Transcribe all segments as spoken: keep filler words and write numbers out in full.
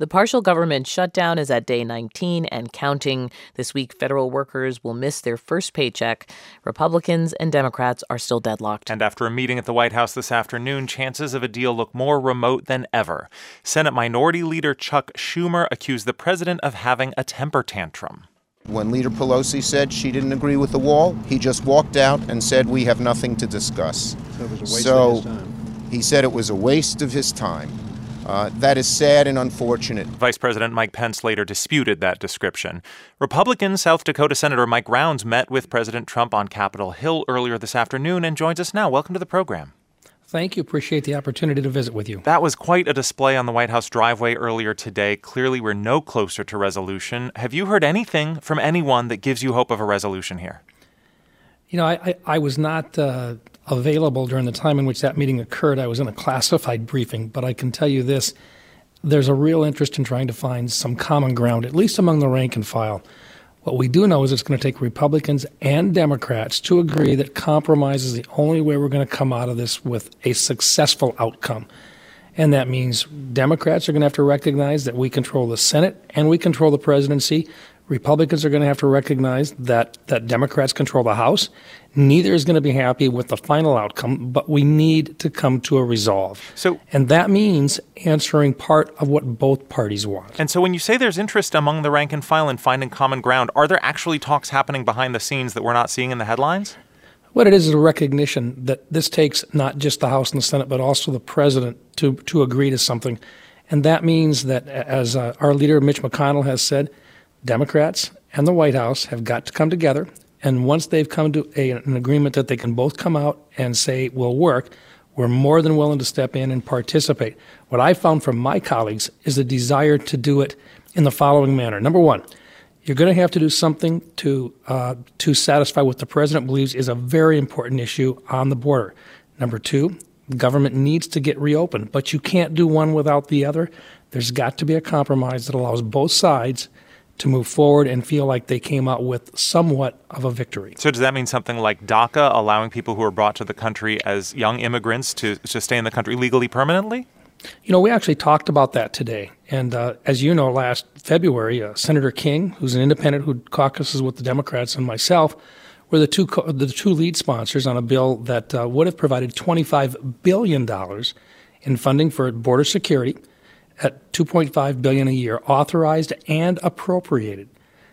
The partial government shutdown is at day nineteen and counting. This week, federal workers will miss their first paycheck. Republicans and Democrats are still deadlocked. And after a meeting at the White House this afternoon, chances of a deal look more remote than ever. Senate Minority Leader Chuck Schumer accused the president of having a temper tantrum. When Leader Pelosi said she didn't agree with the wall, he just walked out and said, "We have nothing to discuss." So it was a waste so of his time. He said it was a waste of his time. Uh, that is sad and unfortunate. Vice President Mike Pence later disputed that description. Republican South Dakota Senator Mike Rounds met with President Trump on Capitol Hill earlier this afternoon and joins us now. Welcome to the program. Thank you. Appreciate the opportunity to visit with you. That was quite a display on the White House driveway earlier today. Clearly, we're no closer to resolution. Have you heard anything from anyone that gives you hope of a resolution here? You know, I, I, I was not uh, available during the time in which that meeting occurred. I was in a classified briefing, but I can tell you this. There's a real interest in trying to find some common ground, at least among the rank and file. What we do know is it's going to take Republicans and Democrats to agree that compromise is the only way we're going to come out of this with a successful outcome. And that means Democrats are going to have to recognize that we control the Senate and we control the presidency. Republicans are going to have to recognize that, that Democrats control the House. Neither is going to be happy with the final outcome, but we need to come to a resolve. So, and that means answering part of what both parties want. And so when you say there's interest among the rank and file in finding common ground, are there actually talks happening behind the scenes that we're not seeing in the headlines? What it is is a recognition that this takes not just the House and the Senate, but also the president to, to agree to something. And that means that, as uh, our leader, Mitch McConnell, has said, Democrats and the White House have got to come together, and once they've come to a, an agreement that they can both come out and say will work, we're more than willing to step in and participate. What I found from my colleagues is a desire to do it in the following manner. Number one, you're going to have to do something to uh, to satisfy what the president believes is a very important issue on the border. Number two, the government needs to get reopened, but you can't do one without the other. There's got to be a compromise that allows both sides to move forward and feel like they came out with somewhat of a victory. So does that mean something like DACA, allowing people who are brought to the country as young immigrants to, to stay in the country legally permanently? You know, we actually talked about that today. And uh, as you know, last February, uh, Senator King, who's an independent who caucuses with the Democrats, and myself were the two co- the two lead sponsors on a bill that uh, would have provided twenty-five billion dollars in funding for border security at two point five billion dollars a year, authorized and appropriated.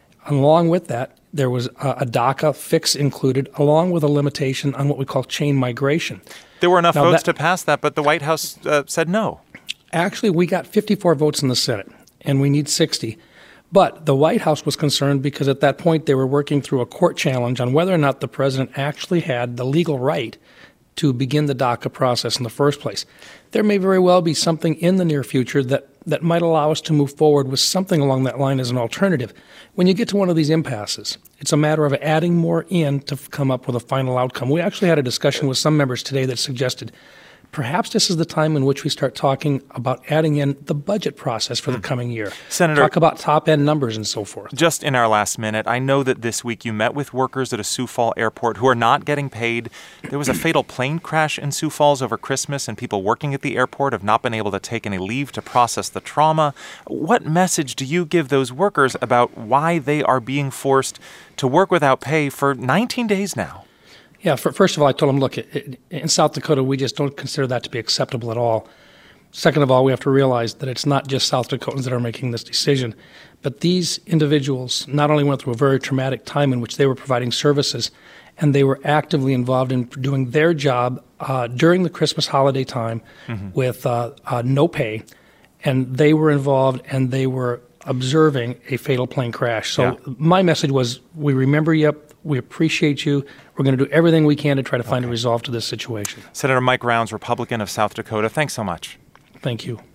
Along with that, there was a, a DACA fix included, along with a limitation on what we call chain migration. There were enough now votes that, to pass that, but the White House uh, said no. Actually, we got fifty-four votes in the Senate, and we need sixty. But the White House was concerned because at that point they were working through a court challenge on whether or not the president actually had the legal right to begin the DACA process in the first place. There may very well be something in the near future that, that might allow us to move forward with something along that line as an alternative. When you get to one of these impasses, it's a matter of adding more in to come up with a final outcome. We actually had a discussion with some members today that suggested perhaps this is the time in which we start talking about adding in the budget process for the coming year. Senator, talk about top-end numbers and so forth. Just in our last minute, I know that this week you met with workers at a Sioux Falls airport who are not getting paid. There was a fatal plane crash in Sioux Falls over Christmas, and people working at the airport have not been able to take any leave to process the trauma. What message do you give those workers about why they are being forced to work without pay for nineteen days now? Yeah, for, first of all, I told them, look, it, it, in South Dakota, we just don't consider that to be acceptable at all. Second of all, we have to realize that it's not just South Dakotans that are making this decision, but these individuals not only went through a very traumatic time in which they were providing services, and they were actively involved in doing their job uh, during the Christmas holiday time mm-hmm. with uh, uh, no pay, and they were involved and they were observing a fatal plane crash. So yeah. My message was, we remember you, we appreciate you. We're going to do everything we can to try to find okay. a resolve to this situation. Senator Mike Rounds, Republican of South Dakota, thanks so much. Thank you.